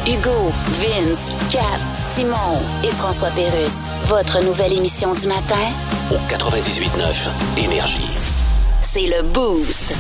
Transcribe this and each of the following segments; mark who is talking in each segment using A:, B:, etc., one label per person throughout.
A: Hugo, Vince, Kat, Simon et François Pérusse. Votre nouvelle émission du matin
B: au 98.9 Énergie.
A: C'est le Boost.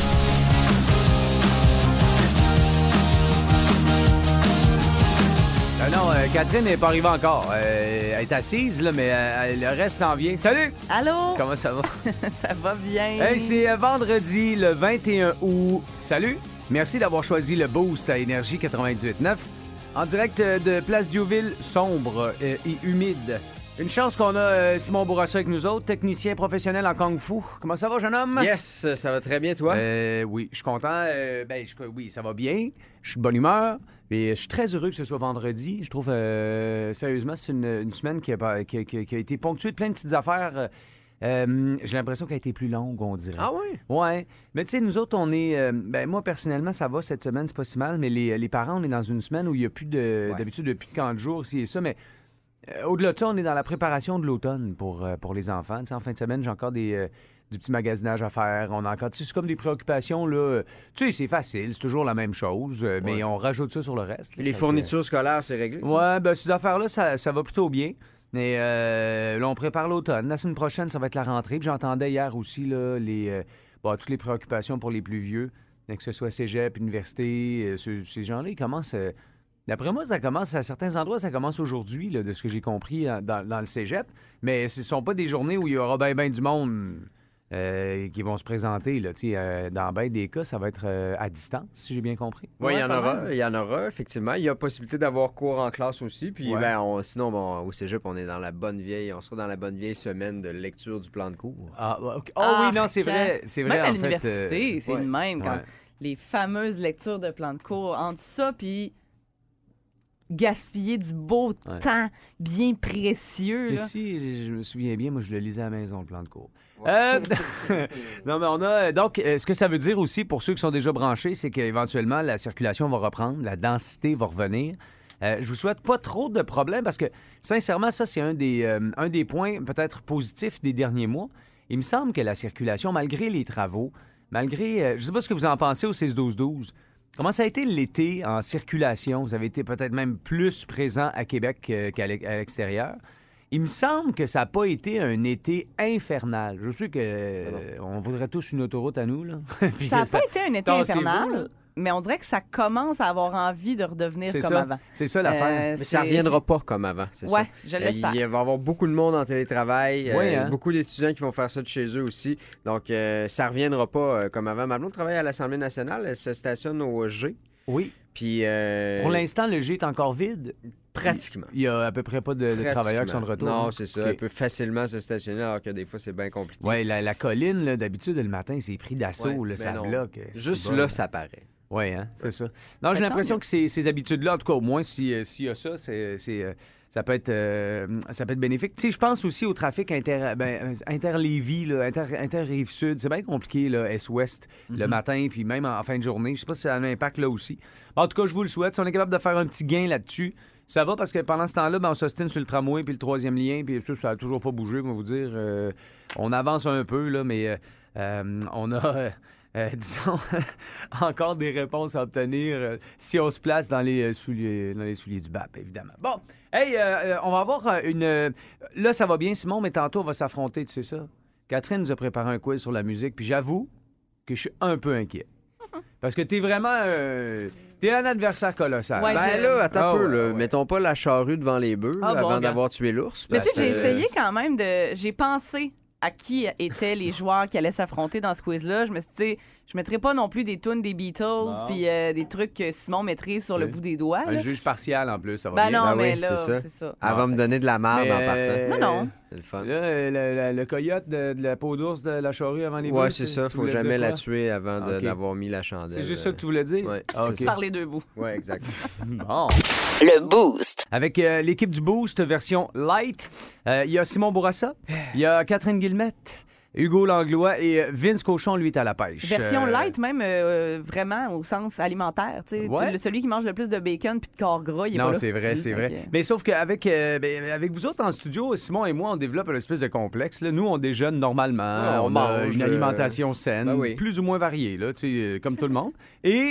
C: Non, Catherine n'est pas arrivée encore. Elle est assise, là, mais le reste s'en vient. Salut!
D: Allô?
C: Comment ça va?
D: Ça va bien.
C: Hey, c'est vendredi, le 21 août. Salut! Merci d'avoir choisi le Boost à Énergie 98.9. En direct de Place Diouville, sombre et humide. Une chance qu'on a Simon Bourassa avec nous autres, technicien professionnel en Kung Fu. Comment ça va, jeune homme?
E: Yes, ça va très bien, toi?
C: Oui, je suis content. Oui, ça va bien. Je suis de bonne humeur. Et je suis très heureux que ce soit vendredi. Je trouve, sérieusement, c'est une semaine qui a été ponctuée de plein de petites affaires. J'ai l'impression qu'elle a été plus longue, on dirait.
E: Ah oui?
C: Ouais. Mais tu sais, nous autres, on est... moi, personnellement, ça va cette semaine, c'est pas si mal. Mais les parents, on est dans une semaine où il n'y a plus de...
E: Ouais.
C: D'habitude, il n'y a plus de camp de jour, ci et ça. Mais au-delà de ça, on est dans la préparation de l'automne pour les enfants. Tu sais, en fin de semaine, j'ai encore du petit magasinage à faire. On a encore... Tu sais, c'est comme des préoccupations, là. Tu sais, c'est facile, c'est toujours la même chose. Mais on rajoute ça sur le reste. Là,
E: Les fournitures scolaires, c'est réglé? Ça?
C: Ouais, ces affaires-là, ça va plutôt bien. Mais là, on prépare l'automne. La semaine prochaine, ça va être la rentrée. Puis j'entendais hier aussi là, toutes les préoccupations pour les plus vieux, que ce soit cégep, université, ces gens-là, ils commencent... D'après moi, ça commence à certains endroits, ça commence aujourd'hui, là, de ce que j'ai compris dans le cégep. Mais ce ne sont pas des journées où il y aura bien du monde qui vont se présenter. Là, dans bien des cas, ça va être à distance, si j'ai bien compris.
E: Oui,
D: Ouais,
E: il y en aura, effectivement. Il y a possibilité d'avoir cours en classe aussi. Puis, sinon, au cégep, on sera dans la bonne vieille semaine de lecture du plan de cours.
C: Ah, okay. Oui, non, c'est vrai. C'est vrai,
D: même à
C: en
D: l'université, c'est
C: ouais.
D: le même. Quand
C: Ouais.
D: les fameuses lectures de plan de cours, entre ça puis gaspiller du beau temps bien précieux.
C: Mais
D: Là.
C: si, je me souviens bien, moi, je le lisais à la maison, le plan de cours. Non, mais on a... Donc, ce que ça veut dire aussi, pour ceux qui sont déjà branchés, c'est qu'éventuellement, la circulation va reprendre, la densité va revenir. Je vous souhaite pas trop de problèmes parce que, sincèrement, ça, c'est un des points peut-être positifs des derniers mois. Il me semble que la circulation, malgré les travaux, malgré... je sais pas ce que vous en pensez au 6-12-12. Comment ça a été l'été en circulation? Vous avez été peut-être même plus présent à Québec qu'à l'extérieur. Il me semble que ça n'a pas été un été infernal. Je sais que on voudrait tous une autoroute à nous, là. Puis
D: Ça n'a pas été un été
C: tassez-vous, là.
D: infernal, mais on dirait que ça commence à avoir envie de redevenir
C: C'est
D: comme
C: ça.
D: avant.
C: C'est ça l'affaire.
E: Mais ça ne reviendra pas comme avant, c'est
D: Ouais,
E: ça?
D: je l'espère.
E: Il va y avoir beaucoup de monde en télétravail,
C: Oui, hein?
E: beaucoup d'étudiants qui vont faire ça de chez eux aussi. Donc, ça ne reviendra pas comme avant. Ma blonde travaille à l'Assemblée nationale, elle se stationne au G.
C: Oui.
E: Puis,
C: Pour l'instant, le G est encore vide.
E: pratiquement.
C: Il y a à peu près pas de travailleurs qui sont de retour.
E: Non,
C: hein?
E: c'est ça.
C: OK.
E: Elle peut facilement se stationner alors que des fois, c'est bien compliqué.
C: Oui, la colline, là, d'habitude, le matin, c'est pris d'assaut.
E: Ouais,
C: Là,
E: ben
C: ça
E: non.
C: bloque.
E: Juste
C: C'est bon,
E: là, ça paraît.
C: Oui, hein, c'est ça. Non, j'ai
D: Mais
C: l'impression
D: tant
C: que ces habitudes-là, en tout cas, au moins, s'il y a ça, ça peut être bénéfique. Tu sais, je pense aussi au trafic inter-Lévis, là, inter-Rive-Sud. C'est bien compliqué, là, Est-Ouest, le matin, puis même en fin de journée. Je sais pas si ça a un impact là aussi. En tout cas, je vous le souhaite. Si on est capable de faire un petit gain là-dessus, ça va parce que pendant ce temps-là, on s'ostine sur le tramway puis le troisième lien, puis ça n'a toujours pas bougé, on va vous dire. On avance un peu, là, mais on a... disons, encore des réponses à obtenir si on se place dans les souliers du BAP, évidemment. Bon, hey, on va avoir une... Là, ça va bien, Simon, mais tantôt, on va s'affronter, tu sais ça. Catherine nous a préparé un quiz sur la musique, puis j'avoue que je suis un peu inquiet. Parce que t'es vraiment... t'es un adversaire colossal.
D: Ouais,
E: Ben là, attends un peu, là.
C: ouais.
E: Mettons pas la charrue devant les bœufs
C: Ah,
E: là,
C: bon,
E: avant
C: regarde.
E: d'avoir tué l'ours.
D: Mais tu
E: parce
D: sais, j'ai
E: que-
D: essayé quand même de... J'ai pensé à qui étaient les joueurs qui allaient s'affronter dans ce quiz-là. Je me suis dit, tu sais, je mettrais pas non plus des tunes des Beatles puis des trucs que Simon mettrait sur le
C: Oui.
D: bout des doigts.
C: Un
D: là.
C: juge partial, en plus, ça va
D: Ben
C: bien.
D: non,
E: Ben
D: mais
E: oui,
D: là,
E: c'est ça.
D: c'est ça.
E: Elle va me donner de la marde
C: Mais,
E: en partant.
D: Non, non.
E: C'est le fun.
C: Là, le coyote de la peau d'ours de la charrue avant les
E: Ouais,
C: bœufs,
E: c'est ça.
C: tu
E: Faut
C: voulais
E: jamais
C: dire
E: la
C: quoi?
E: tuer avant
C: Ok.
E: d'avoir mis la chandelle.
C: C'est juste ça que tu voulais dire?
E: Ouais.
C: Ah, OK.
D: Par les deux bouts.
E: Ouais, exact.
C: Bon.
A: Le Boost.
C: Avec l'équipe du Boost version light, il y a Simon Bourassa, il y a Catherine Guillemette, Hugo Langlois et Vince Cochon, lui, est à la pêche.
D: Version light, même vraiment au sens alimentaire. Tu sais,
C: Ouais.
D: celui qui mange le plus de bacon puis de corps gras, il est
C: Non,
D: pas là.
C: c'est vrai, c'est vrai.
D: Ok.
C: Mais sauf qu'avec avec vous autres en studio, Simon et moi, on développe un espèce de complexe. Là. Nous, on déjeune normalement.
E: Ouais, on
C: on a
E: mange,
C: une alimentation saine,
E: ben oui.
C: plus ou moins variée, là, tu sais, comme tout le monde. Et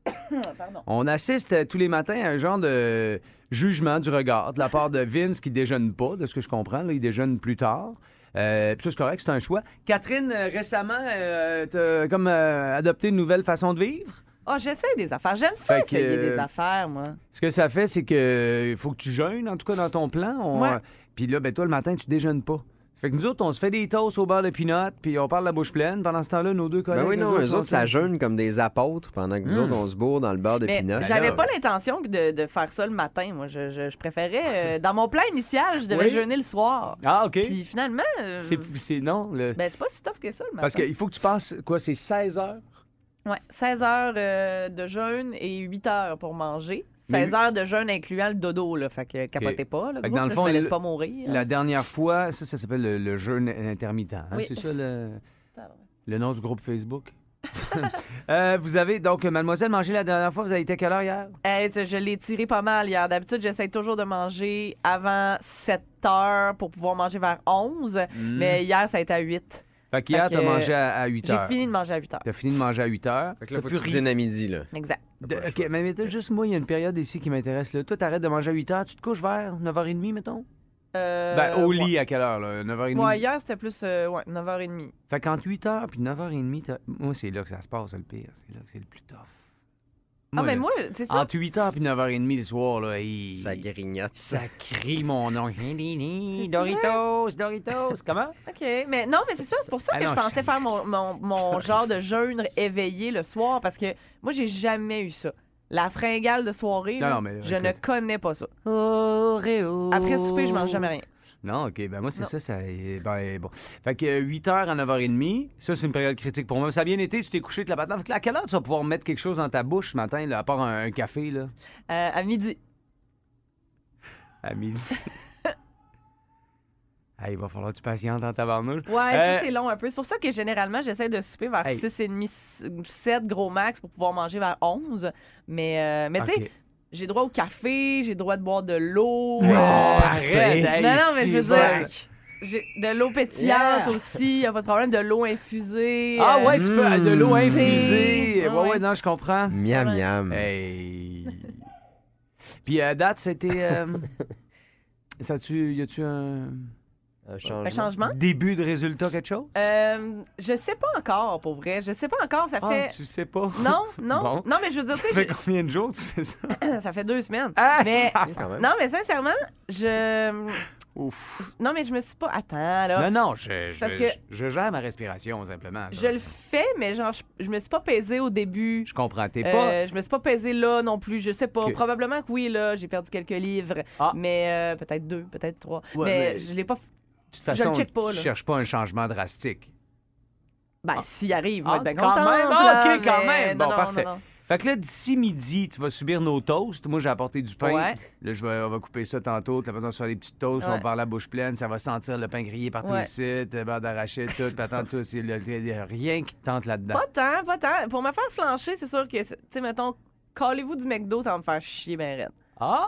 C: On assiste tous les matins à un genre de jugement du regard de la part de Vince qui déjeune pas, de ce que je comprends. Là, il déjeune plus tard. Puis ça, c'est correct, c'est un choix. Catherine, récemment, t'as comme adopté une nouvelle façon de vivre?
D: Ah, j'essaie des affaires. J'aime ça,
C: Fait que,
D: essayer des affaires, moi.
C: Ce que ça fait, c'est que il faut que tu jeûnes, en tout cas dans ton plan.
D: Ouais.
C: Puis là, ben toi, le matin, tu déjeunes pas. Fait que nous autres, on se fait des toasts au beurre de pinot, puis on parle la bouche pleine. Pendant ce temps-là, nos deux collègues...
E: Ben oui, non, eux autres, ça
C: on-
E: jeûne comme des apôtres pendant que nous autres, on se bourre dans le beurre de
D: Mais
E: pinot.
D: j'avais
C: là-
D: pas l'intention de faire ça le matin. Moi, je préférais... dans mon plan initial, je devais
C: Oui.
D: jeûner le soir.
C: Ah, OK.
D: Puis finalement...
C: C'est non,
D: ben, c'est pas si tough que ça le matin.
C: parce qu'il faut que tu passes, quoi, c'est 16 heures?
D: Ouais, 16 heures de jeûne et 8 heures pour manger.
C: Mais
D: 16 heures de jeûne incluant le dodo, là. Fait que capotez pas, là.
C: Fait que
D: groupe,
C: dans le
D: là,
C: fond,
D: je me laisse
C: le-
D: pas mourir.
C: La dernière fois, ça s'appelle le jeûne intermittent. Hein?
D: Oui.
C: C'est ça le nom du groupe Facebook? Vous avez, donc, mademoiselle, mangé la dernière fois, vous avez été à quelle heure hier?
D: Je l'ai tiré pas mal hier. D'habitude, j'essaie toujours de manger avant 7 heures pour pouvoir manger vers 11. Mais hier, ça a été à 8.
C: Fait qu'hier,
D: Fait
C: t'as
D: que,
C: mangé à 8
D: J'ai
C: heures.
D: fini de manger à 8 heures.
C: T'as fini de manger à 8 heures.
E: Fait que là,
C: T'as
E: faut que
C: plus
E: tu
C: rien-
E: dînes à midi, là.
D: Exact.
C: OK, mais juste moi, il y a une période ici qui m'intéresse. Là. Toi, t'arrêtes de manger à 8 heures, tu te couches vers 9h30, mettons? Au
D: ouais.
C: lit, à quelle heure, là? 9h30?
D: Ouais, hier, c'était plus 9h30.
C: Fait qu'entre 8h puis 9h30, moi, c'est là que ça se passe, le pire. C'est là que c'est le plus tough.
D: Mais
C: là,
D: moi, c'est ça.
C: entre 8h puis 9h30 le soir, là,
E: Ça grignote.
C: ça crie mon nom. Doritos. Comment?
D: OK. Mais non, mais c'est ça. C'est pour ça
C: Ah
D: que
C: non,
D: je pensais faire mon genre de jeûne éveillé le soir parce que moi, j'ai jamais eu ça. La fringale de soirée,
C: Non,
D: là,
C: non, mais
D: je ne
C: écoute.
D: connais pas ça.
C: Oreo.
D: Après souper, je mange jamais rien.
C: Non, OK. Ben moi, c'est
D: Non.
C: ça. Ben, bon. Fait que 8h à 9h30, ça, c'est une période critique pour moi. Ça a bien été, tu t'es couché de la patate. Fait que là, à quelle heure tu vas pouvoir mettre quelque chose dans ta bouche ce matin, là, à part un café, là?
D: À midi.
C: À midi. Il va falloir que tu patientes dans ta barnouche.
D: Ouais, ça, c'est long un peu. C'est pour ça que généralement, j'essaie de souper vers
C: Hey.
D: 6h30, 7 gros max pour pouvoir manger vers 11. Mais tu sais,
C: OK.
D: j'ai droit au café, j'ai droit de boire de l'eau.
C: Mais
E: arrête.
C: hey,
D: Non, non, mais je veux
C: c'est
D: dire,
C: ça.
D: j'ai de l'eau pétillante
E: Yeah.
D: aussi, y a pas de problème, de l'eau infusée.
C: Ah ouais, tu peux de l'eau
E: Mmh.
C: infusée.
D: Ouais.
C: Ouais, non, je comprends.
E: Miam,
D: Ouais.
E: miam.
C: Hey. Puis à date, c'était... y a-tu un
E: Un changement.
D: Un changement?
C: début de résultat, quelque chose?
D: Je sais pas encore, pour vrai. Je sais pas encore, ça fait...
C: Tu sais pas?
D: Non, non.
C: Bon.
D: Non, mais je veux dire,
C: Ça
D: tu
C: fait
D: sais,
C: combien de jours que tu fais ça?
D: ça fait 2 semaines.
C: Ah!
D: Mais...
E: Quand même.
D: Non, mais sincèrement, je...
C: Ouf.
D: Non, mais je me suis pas... Attends, là.
C: Non,
D: Parce que-
C: je gère ma respiration, simplement.
D: Je le fais, mais genre, je me suis pas pesée au début.
C: Je comprends. T'es pas...
D: Je me suis pas pesée là non plus. Je sais pas.
C: Ok.
D: Probablement que oui, là, j'ai perdu quelques livres.
C: Ah.
D: Mais peut-être 2, peut-être 3.
C: Ouais,
D: mais
C: mais-
D: je l'ai pas.
C: De toute façon,
D: je le check pas,
C: tu
D: là.
C: cherches pas un changement drastique.
D: Ben, s'il arrive, on va
C: Ah,
D: être bien
C: quand
D: contente.
C: même?
D: là,
C: Ah, OK, quand
D: mais
C: même.
D: non,
C: Bon,
D: non,
C: parfait.
D: non, non.
C: Fait que là, d'ici midi, tu vas subir nos toasts. Moi, j'ai apporté du pain.
D: Ouais.
C: Là, on va couper ça tantôt. Là, on va faire des petits toasts. On va
D: Ouais.
C: parler la bouche pleine. Ça va sentir le pain grillé partout
D: Ouais.
C: ici. Beurre d'arachide, tout. Patente, tout. Il y a rien qui te tente là-dedans.
D: Pas tant. Pour me faire flancher, c'est sûr que, tu sais, mettons, callez-vous du McDo, ça va me faire chier ben raide.
C: Ah?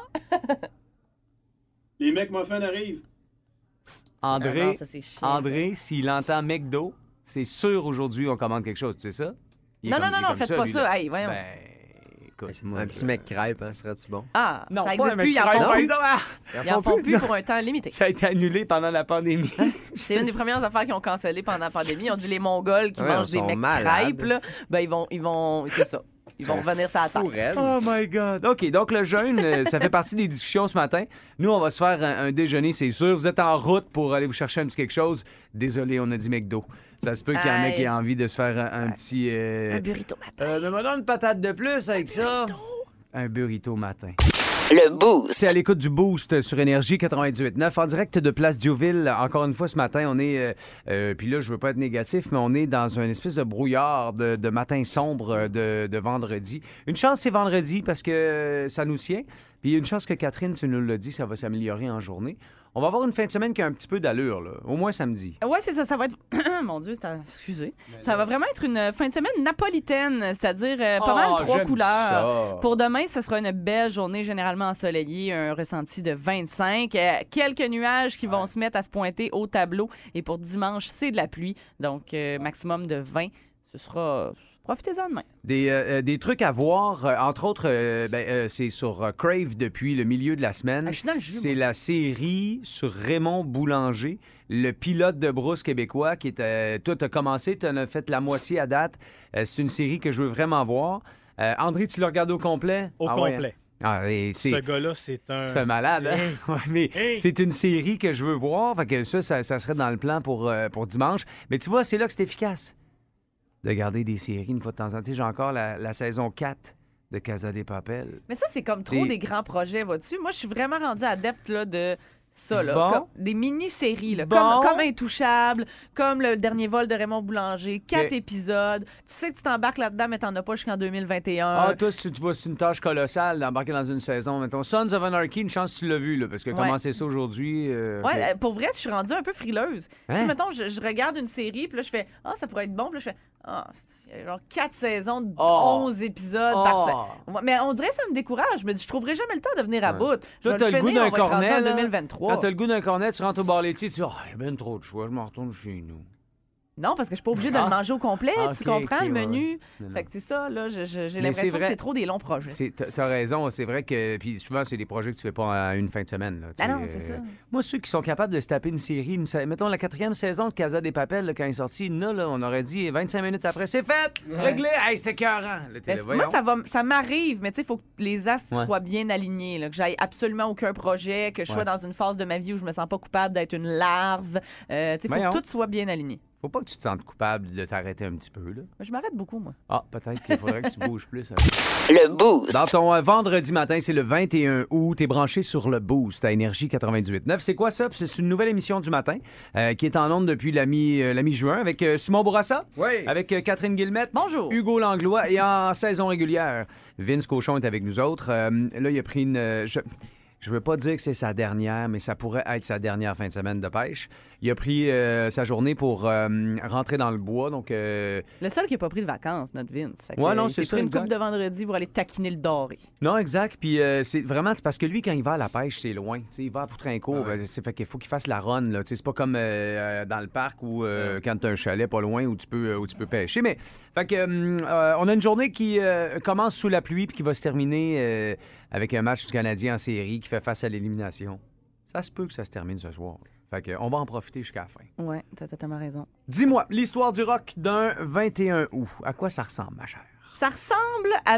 F: Les mecs muffins arrivent.
D: Ah
C: André,
D: non, ça, c'est chiant.
C: André, s'il entend McDo, c'est sûr aujourd'hui on commande quelque chose. Tu sais ça? Il est
D: Non,
C: comme- il est
D: non,
C: comme
D: faites pas
C: lui,
D: ça.
C: là.
D: Hey, voyons.
C: Ben, écoute, moi,
E: Un petit mec crêpe, hein, serait-tu bon?
D: Ah,
C: Non,
D: ça
C: pas un
D: existe plus, ils en
C: McCray,
D: font
C: par
D: plus.
C: exemple. Ah!
D: Ils en font plus pour un temps limité.
C: Ça a été annulé pendant la pandémie.
D: C'est une des premières affaires qu'ils ont cancellées pendant la pandémie. Ils ont dit les Mongols qui
E: Ouais,
D: mangent
E: ils
D: des
E: sont
D: mecs
E: malades.
D: crêpes, là, ben ils vont, c'est ça. Ils vont revenir sur la table.
E: Fou raide.
C: Oh my God. OK, donc le jeûne, ça fait partie des discussions ce matin. Nous, on va se faire un déjeuner, c'est sûr. Vous êtes en route pour aller vous chercher un petit quelque chose. Désolé, on a dit McDo. Ça se peut qu'il y en ait
D: Aïe.
C: qui aient envie de se faire un petit...
D: Un burrito matin.
C: me donne une patate de plus avec ça. Un burrito matin.
A: Le Boost.
C: C'est à l'écoute du Boost sur Énergie 98.9 en direct de Place Diouville. Encore une fois, ce matin, on est... puis là, je veux pas être négatif, mais on est dans une espèce de brouillard de matin sombre de vendredi. Une chance, c'est vendredi parce que ça nous tient. Puis une chance que Catherine, tu nous l'as dit, ça va s'améliorer en journée. On va avoir une fin de semaine qui a un petit peu d'allure, là. Au moins samedi.
D: Ouais, c'est ça. Ça va être. Mon Dieu, excusez. Ça va vraiment être une fin de semaine napolitaine, c'est-à-dire pas mal 3
C: j'aime
D: couleurs.
C: ça.
D: Pour demain, ce sera une belle journée, généralement ensoleillée, un ressenti de 25. Quelques nuages qui vont se mettre à se pointer au tableau. Et pour dimanche, c'est de la pluie, donc maximum de 20. Ce sera profitez-en demain.
C: Des trucs à voir, entre autres, c'est sur Crave depuis le milieu de la semaine.
D: Ah, je suis dans le jus,
C: C'est
D: moi.
C: la série sur Raymond Boulanger, le pilote de brousse québécois qui était... Toi, t'as commencé, t'en as fait la moitié à date. C'est une série que je veux vraiment voir. André, tu l'as regardé au complet?
F: Au
C: Ah ouais,
F: complet.
C: et
F: Ce gars-là, c'est un...
C: C'est un malade, hein?
F: Hey.
C: Ouais, mais
F: Hey.
C: c'est une série que je veux voir. Fait que ça serait dans le plan pour dimanche. Mais tu vois, c'est là que c'est efficace de garder des séries une fois de temps en temps. Tu sais, j'ai encore la saison 4 de Casa de Papel.
D: Mais ça, c'est comme trop
C: C'est-
D: des grands projets, vois-tu? Moi, je suis vraiment rendue adepte là, de ça, là.
C: Bon.
D: Comme des mini-séries, là,
C: Bon.
D: comme Intouchable, comme Le Dernier vol de Raymond Boulanger, 4
C: Ok.
D: épisodes. Tu sais que tu t'embarques là-dedans, mais t'en as pas jusqu'en 2021.
C: Ah, toi, si tu vois, c'est une tâche colossale d'embarquer dans une saison. Mettons, Sons of Anarchy, une chance que tu l'as vu, là, parce que
D: Ouais.
C: commencer ça aujourd'hui... ok.
D: Ouais, pour vrai, je suis rendue un peu frileuse. Tu
C: Hein?
D: sais, mettons, je regarde une série, puis là, je fais « Ah, ça pourrait être bon. » Puis là, je fais « Ah, il y a genre 4 saisons de
C: Oh.
D: 11 épisodes par
C: Oh.
D: saison. » Mais on dirait que ça me décourage. Je me dis « Je trouverai jamais le temps de venir à
C: Ouais.
D: bout. » Je
C: Toi,
D: vais
C: t'as le goût
D: finir,
C: d'un
D: on va être rendu
C: cornet,
D: en
C: là.
D: 2023.
C: Quand t'as le goût d'un cornet, tu rentres au bar laitier, tu dis « Oh, il y a bien trop de choix, je m'en retourne chez nous. »
D: Non, parce que je suis pas obligée de le manger au complet.
C: Ah,
D: tu
C: ok,
D: comprends
C: ok,
D: le
C: ouais,
D: menu?
C: Non, non.
D: Fait que c'est ça, là. J'ai
C: Mais c'est
D: l'impression que
C: vrai.
D: c'est trop des longs projets.
C: T'as raison, c'est vrai que... Puis souvent, c'est des projets que tu fais pas à une fin de semaine. Là, tu
D: Ah
C: sais,
D: non, c'est ça.
C: Moi, ceux qui sont capables de se taper une série, mettons la 4e saison de Casa de Papel, là, quand il est sorti, là, on aurait dit 25 minutes après, c'est fait! Réglé! Hey, c'était écœurant! Là, t'es
D: Mais
C: là,
D: moi,
C: voyons.
D: ça m'arrive, mais tu sais, il faut que les astres
C: Ouais.
D: soient bien alignés, là, que j'aille absolument aucun projet, que je sois
C: Ouais.
D: dans une phase de ma vie où je me sens pas coupable d'être une larve. Tu sais, il faut
C: Voyons.
D: que tout soit bien aligné.
C: Faut pas que tu te sentes coupable de t'arrêter un petit peu, là.
D: Mais je m'arrête beaucoup, moi.
C: Ah, peut-être qu'il faudrait que tu bouges plus.
A: Le Boost.
C: Dans ton vendredi matin, c'est le 21 août. T'es branché sur le Boost à Énergie 98.9. C'est quoi ça? C'est une nouvelle émission du matin qui est en onde depuis la mi-juin avec Simon Bourassa,
E: Oui.
C: avec Catherine Guillemette,
D: Bonjour.
C: Hugo Langlois et en saison régulière, Vince Cochon est avec nous autres. Là, il a pris une... Je veux pas dire que c'est sa dernière, mais ça pourrait être sa dernière fin de semaine de pêche. Il a pris sa journée pour rentrer dans le bois, donc...
D: Le seul qui a pas pris de vacances, notre Vince. Fait que,
C: Ouais, non,
D: il
C: c'est
D: s'est
C: ça,
D: pris une
C: exact.
D: coupe de vendredi pour aller taquiner le doré.
C: Non, exact. Puis c'est parce que lui, quand il va à la pêche, c'est loin. Tu sais, il va à Poutrincourt. C'est fait qu'il faut qu'il fasse la run. Là. Tu sais, c'est pas comme dans le parc où quand tu as un chalet pas loin où tu peux pêcher. Mais fait que on a une journée qui commence sous la pluie puis qui va se terminer avec un match du Canadien en série qui fait face à l'élimination. Ça se peut que ça se termine ce soir. Fait que on va en profiter jusqu'à la fin.
D: Ouais, t'as totalement raison.
C: Dis-moi, l'histoire du rock d'un 21 août. À quoi ça ressemble, ma chère?
D: Ça ressemble à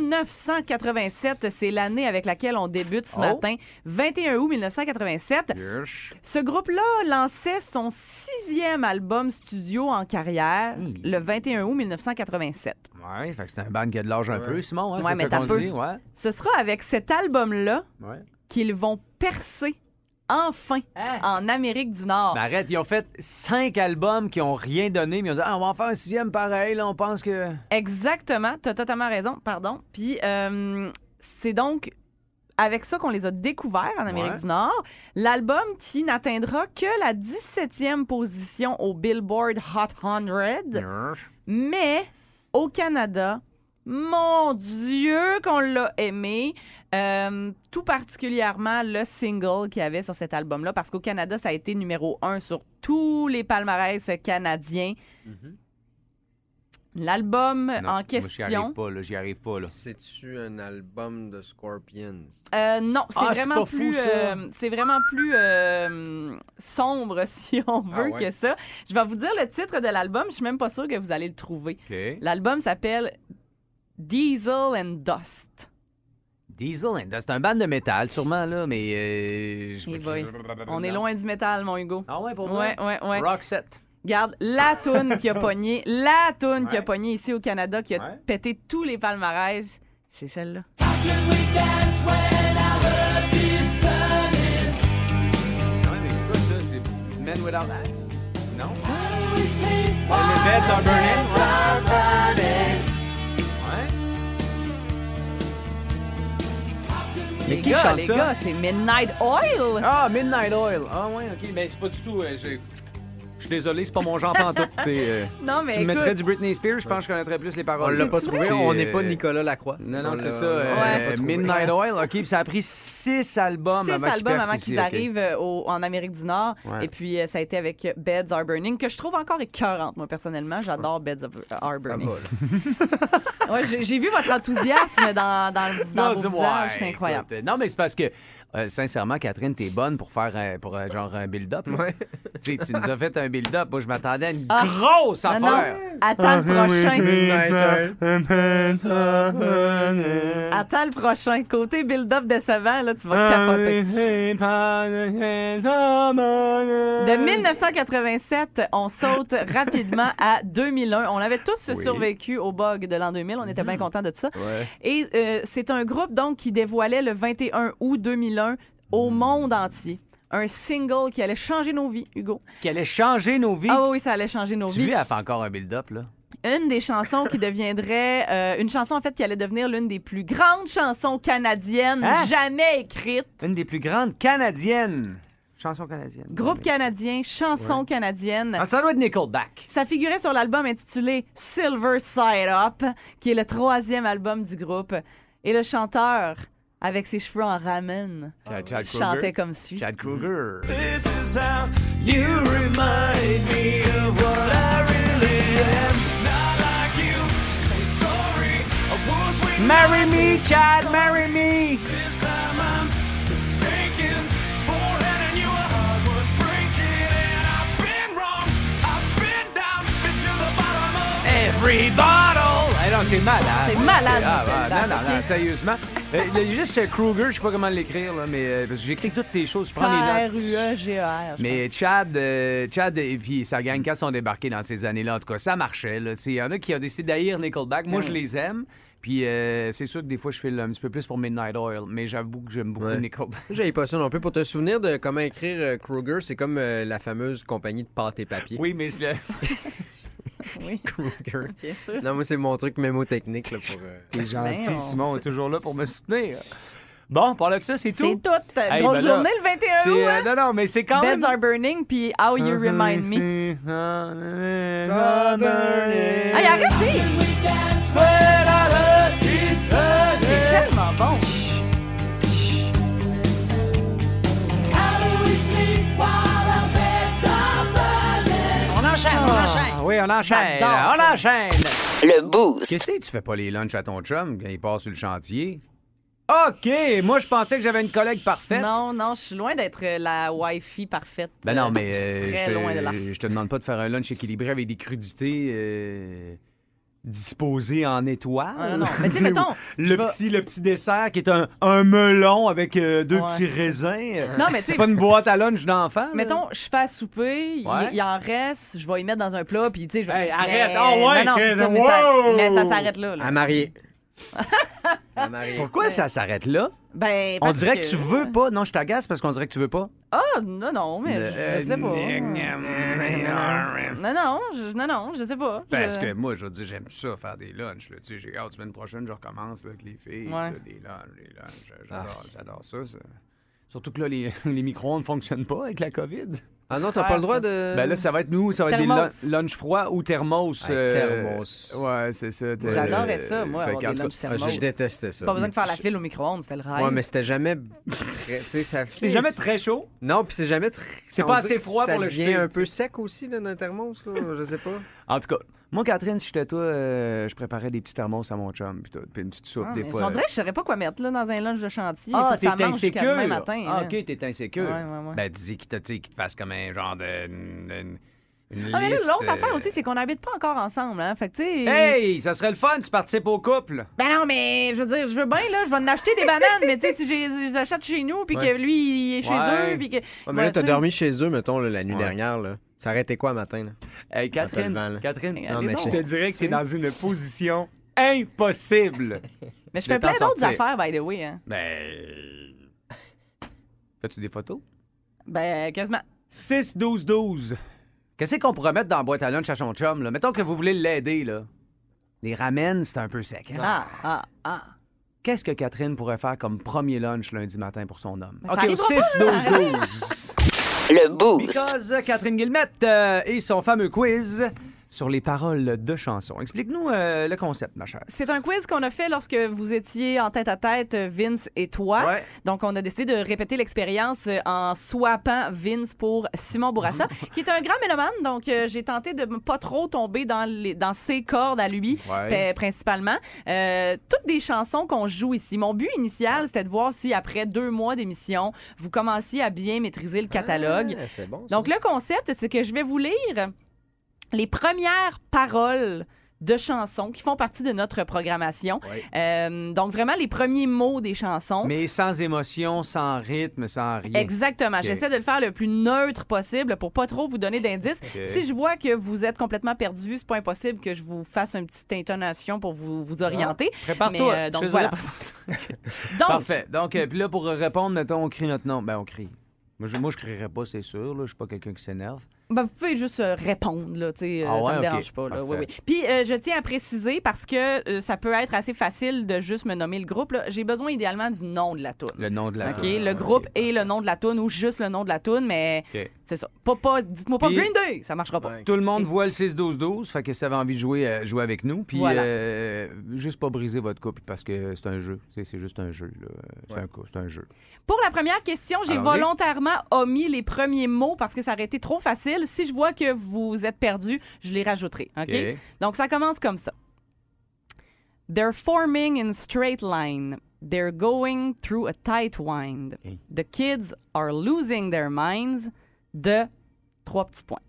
D: 1987. C'est l'année avec laquelle on débute ce
C: Oh.
D: matin. 21 août 1987. Ce groupe-là lançait son 6e album studio en carrière le 21 août 1987.
C: Ouais, fait que c'est un band qui a de l'âge un peu, Simon. Hein,
D: Ouais,
C: c'est
D: mais
C: ça
D: t'as
C: qu'on
D: peu.
C: dit, ouais.
D: Ce sera avec cet album-là
C: Ouais.
D: qu'ils vont percer enfin en Amérique du Nord.
C: Mais arrête, ils ont fait 5 albums qui ont rien donné, mais ils ont dit on va en faire un 6e pareil, là, on pense que...
D: Exactement, t'as totalement raison, pardon. Puis c'est donc avec ça qu'on les a découverts en Amérique
C: Ouais.
D: du Nord. L'album qui n'atteindra que la 17e position au Billboard Hot 100, mais au Canada, mon Dieu qu'on l'a aimé, tout particulièrement le single qu'il y avait sur cet album-là, parce qu'au Canada, ça a été numéro 1 sur tous les palmarès canadiens. L'album
C: Non,
D: en
C: moi,
D: question...
C: j'y arrive pas, là.
E: C'est-tu un album de Scorpions?
D: Non, c'est
C: Ah, c'est
D: vraiment
C: pas fou,
D: plus,
C: ça.
D: c'est vraiment plus sombre, si on veut,
E: ouais.
D: que ça. Je vais vous dire le titre de l'album. Je suis même pas sûre que vous allez le trouver.
C: OK.
D: L'album s'appelle Diesel and Dust.
C: Diesel, c'est un band de métal, sûrement, là, mais...
D: Eh boy, on est loin du métal, mon Hugo.
C: Ah ouais, pour
D: Ouais,
C: moi?
D: ouais, ouais.
C: Roxette.
D: Regarde, la toune qui a pogné, qui a pogné ici au Canada, qui a
C: Ouais.
D: pété tous les palmarès, c'est celle-là.
C: Ouais, mais c'est quoi ça? C'est Men Without Axe? Non? Les Beds Are Burning? Ouais. Mais qui chante
D: Les
C: ça?
D: gars, c'est Midnight Oil.
C: Ah, Midnight Oil. Ah ouais, OK. Mais c'est pas du tout... je Je suis désolé, c'est pas mon genre pantoute.
D: Non, mais
C: Tu me mettrais
D: écoute,
C: du Britney Spears, je pense que je connaîtrais plus les
E: On
C: paroles.
E: l'a pas
D: C'est-tu
E: trouvé,
C: vrai?
E: on n'est pas Nicolas Lacroix.
C: Non,
E: On
C: c'est
E: l'a-
C: ça.
E: on l'a pas trouvé.
C: Midnight Oil, OK, puis ça a pris 6 albums
D: 6
C: avant qu'ils
D: albums
C: percent
D: avant
C: ici,
D: qu'ils
C: OK.
D: arrivent en Amérique du Nord.
C: Ouais.
D: Et puis, ça a été avec Beds Are Burning, que je trouve encore écœurante, moi, personnellement. J'adore Beds Are
E: Ça
D: Burning.
E: va, là.
D: Ouais, j'ai vu votre enthousiasme dans vos
C: dis-moi,
D: visages. C'est incroyable.
C: écoute, non, mais c'est parce que, sincèrement, Catherine, t'es bonne pour faire genre un build-up. là.
E: Ouais.
C: Tu sais, tu nous as fait un build-up. Moi, je m'attendais à une
D: Ah.
C: grosse
D: Non,
C: affaire.
D: non, attends le prochain.
E: Midnight.
D: Attends le prochain. Côté build-up décevant, là, tu vas capoter. De 1987, on saute rapidement à 2001. On avait tous
C: Oui.
D: survécu au bug de l'an 2000. On était bien contents de ça.
C: Ouais.
D: Et c'est un groupe donc qui dévoilait le 21 août 2001 au monde entier. Un single qui allait changer nos vies, Hugo.
C: Qui allait changer nos vies.
D: Ah oui, ça allait changer nos
C: Tu
D: vies.
C: vois, elle fait encore un build-up, là.
D: Une des chansons qui deviendrait... une chanson, en fait, qui allait devenir l'une des plus grandes chansons canadiennes
C: Hein?
D: jamais écrites.
C: Une des plus grandes canadiennes. Chanson canadienne.
D: Groupe canadien, chanson canadienne.
C: Ah, ça doit être Nickelback.
D: Ça figurait sur l'album intitulé Silver Side Up, qui est le 3e album du groupe. Et le chanteur, avec ses cheveux en ramen,
C: Chad
D: chantait comme suit.
C: Chad Kroeger.
F: This is how you remind me of what I really am. It's not like you to say sorry. I was waiting
C: Marry me, Chad, marry me.
F: this time I'm mistaken for handing you a heart worth breaking. And I've been wrong. I've been down, been to the bottom of
C: Every bottle. Eh non, c'est malade.
D: C'est malade,
C: Ah,
D: Michel
C: ouais,
D: Dac,
C: non, non,
D: ok?
C: sérieusement. Juste Kruger, je sais pas comment l'écrire, là, mais parce que j'écris toutes tes choses, je prends les notes.
D: R-U-E-G-E-R.
C: Mais Chad et puis sa gang, quand ils sont débarqués dans ces années-là, en tout cas, ça marchait. Il y en a qui ont décidé d'haïr Nickelback. Moi, je les aime. Puis c'est sûr que des fois, je file un petit peu plus pour Midnight Oil, mais j'avoue que j'aime beaucoup
E: Ouais.
C: Nickelback.
E: J'avais pas ça non plus. Pour te souvenir de comment écrire Kruger, c'est comme la fameuse compagnie de pâte et papier.
C: Oui, mais je
D: Oui,
E: Kruger.
D: bien sûr.
E: Non, moi, c'est mon truc mémotechnique là, pour.
C: T'es gentil,
D: Ben, on-
C: Simon est toujours là pour me soutenir. Bon, par là de ça, c'est tout.
D: C'est tout.
C: Hey,
D: Grosse
C: ben là,
D: journée le 21
C: C'est,
D: août, hein?
C: non, mais c'est quand
D: Beds
C: même...
D: Are Burning, puis How You Remind Me.
C: Me.
D: Hey, arrêtez! C'est tellement bon.
C: Oui, on enchaîne.
D: J'adore
C: On
D: ça.
C: enchaîne.
A: Le Boost.
C: Qu'est-ce que tu fais pas les lunchs à ton chum quand il part sur le chantier? OK, moi je pensais que j'avais une collègue parfaite.
D: Non, non, je suis loin d'être la Wi-Fi parfaite.
C: Ben non, mais
D: Très loin de là.
C: je te demande pas de faire un lunch équilibré avec des crudités disposées en étoiles.
D: Ah, non, non. Mais tu sais, mettons, je
C: le
D: vais-
C: petit dessert qui est un melon avec deux
D: Ouais.
C: petits raisins.
D: Non, mais tu
C: C'est
D: sais,
C: pas une boîte à lunch d'enfant. là.
D: mettons, je fais à souper,
C: Ouais.
D: il en reste, je vais y mettre dans un plat, puis tu sais, je vais...
C: Hey, arrête.
D: Mais-
C: Ah ouais,
D: non, non,
C: Chris,
D: c'est ça,
C: wow!
D: mais ça s'arrête là. là.
E: À marier. À marier.
C: Pourquoi ça s'arrête là?
D: Ben,
C: On
D: parce
C: dirait que tu veux pas. Non, je t'agace parce qu'on dirait que tu veux pas.
D: Ah, non, non, mais je sais pas. Non, je sais pas.
C: Parce
D: Je-
C: que moi, je veux dire, j'aime ça, faire des lunchs. Là. Tu sais, j'ai hâte, semaine prochaine, je recommence là, avec les filles.
D: Ouais.
C: Là, des lunchs. J'adore ça. Surtout que là, les micro-ondes ne fonctionnent pas avec la COVID.
E: Ah non, t'as
D: Ouais,
E: pas le droit
D: ça.
E: de.
C: Ben là, ça va être
D: Thermos.
C: des lunchs froids ou thermos.
E: Hey, thermos.
C: Ouais, c'est ça.
D: J'adorais ça, moi,
C: Fait
D: avoir
C: qu'en
D: des
C: tout
D: lunchs
C: cas,
D: thermos.
E: Je détestais ça.
D: Pas besoin de faire la file au micro-ondes, c'était le rêve.
E: Ouais, mais c'était jamais très. Tu sais, ça.
C: c'est jamais très chaud.
E: Non, puis c'est jamais très.
C: C'est
E: on
C: pas
E: dirait
C: assez
E: que
C: froid pour le
E: Ça devient
C: jeter,
E: un
C: tu
E: peu
C: sais.
E: sec aussi, là, d'un thermos, là. Je sais pas.
C: En tout cas, moi, Catherine, si j'étais toi, je préparais des petits thermos à mon chum. Puis une petite soupe,
D: Ah,
C: des
D: mais
C: fois.
D: On dirait que je saurais pas quoi mettre là, dans un lunch de chantier.
C: Ah,
D: Faut que ça
C: t'es
D: mange jusqu'à demain
C: insécure.
D: matin.
C: Ah,
D: là.
C: OK, t'es insécure.
D: Ouais, ouais, ouais.
C: Ben, dis qu'il te fasse comme un genre de... Une
D: Ah, mais là,
C: liste,
D: l'autre affaire aussi, c'est qu'on n'habite pas encore ensemble. Hein? Fait que, tu sais.
C: Hey, ça serait le fun, tu participes au couple.
D: Ben non, mais je veux dire, je veux bien, là, je vais en acheter des bananes, mais tu sais, si je les achète chez nous, puis
E: Ouais.
D: que lui, il est chez
C: Ouais.
D: eux, puis que.
E: Ouais, mais
D: Ouais,
E: là, t'as
D: tu sais.
E: dormi chez eux, mettons, là, la nuit
C: Ouais.
E: dernière, là. Ça arrêtait quoi, matin, là?
C: Hey,
E: te le vend, là.
C: Catherine,
D: Allez
E: Non, mais
D: donc.
C: je te dirais que t'es dans une position impossible.
D: Mais je
C: de
D: fais plein
C: t'en
D: d'autres
C: sortir.
D: affaires, by the way. Hein.
C: Ben... Fais-tu des photos?
D: Ben, quasiment.
C: 6-12-12. Qu'est-ce qu'on pourrait mettre dans la boîte à lunch à son chum, là? Mettons que vous voulez l'aider, là. Les ramen, c'est un peu sec, hein?
D: Ah.
C: Qu'est-ce que Catherine pourrait faire comme premier lunch lundi matin pour son homme?
D: Mais ça
C: OK, au
D: arrivera pas,
C: 6-12-12.
A: Le Boost.
C: Because Catherine Guillemette et son fameux quiz sur les paroles de chansons. Explique-nous le concept, ma chère.
D: C'est un quiz qu'on a fait lorsque vous étiez en tête-à-tête, Vince et toi.
C: Ouais.
D: Donc, on a décidé de répéter l'expérience en swappant Vince pour Simon Bourassa, qui est un grand mélomane. Donc, j'ai tenté de ne pas trop tomber dans ses cordes à lui, principalement. Toutes des chansons qu'on joue ici. Mon but initial, c'était de voir si, après 2 mois d'émission, vous commenciez à bien maîtriser le catalogue.
E: C'est bon, ça.
D: Donc, le concept, c'est que je vais vous lire les premières paroles de chansons qui font partie de notre programmation. Donc, vraiment, les premiers mots des chansons.
C: Mais sans émotion, sans rythme, sans rien.
D: Exactement.
C: Okay.
D: J'essaie de le faire le plus neutre possible pour pas trop vous donner d'indices.
C: Okay.
D: Si je vois que vous êtes complètement perdu, c'est pas impossible que je vous fasse une petite intonation pour vous orienter.
C: Prépare-toi.
D: Mais, donc,
C: Je
D: voilà. Donc,
C: Parfait. Donc, puis là, pour répondre, mettons, on crie notre nom. Ben, on crie. Moi, je crierais pas, c'est sûr. Là. Je suis pas quelqu'un qui s'énerve.
D: ben, vous pouvez juste répondre, là, tu sais,
C: Ah ouais,
D: ça me
C: ok.
D: dérange pas. Là.
C: Parfait.
D: Oui. Puis, je tiens à préciser, parce que ça peut être assez facile de juste me nommer le groupe, là, j'ai besoin idéalement du nom de la toune.
C: Le nom de la
D: OK,
C: toune.
D: le groupe et le nom de la toune ou juste le nom de la toune, mais
C: OK.
D: c'est ça. Dites-moi pas
C: Puis-
D: Green Day, ça marchera pas.
C: Tout le monde voit le 6-12-12, fait que si ça avait envie de jouer avec nous. Puis,
D: Voilà.
C: juste pas briser votre couple parce que c'est un jeu. C'est juste un jeu. Là. C'est un jeu.
D: Pour la première question, j'ai
C: Allons-y.
D: volontairement omis les premiers mots parce que ça aurait été trop facile. Si je vois que vous êtes perdu, je les rajouterai. OK?
C: OK.
D: Donc, ça commence comme ça. They're forming in straight line. They're going through a tight wind.
C: Hey.
D: The kids are losing their minds. De 3 petits points.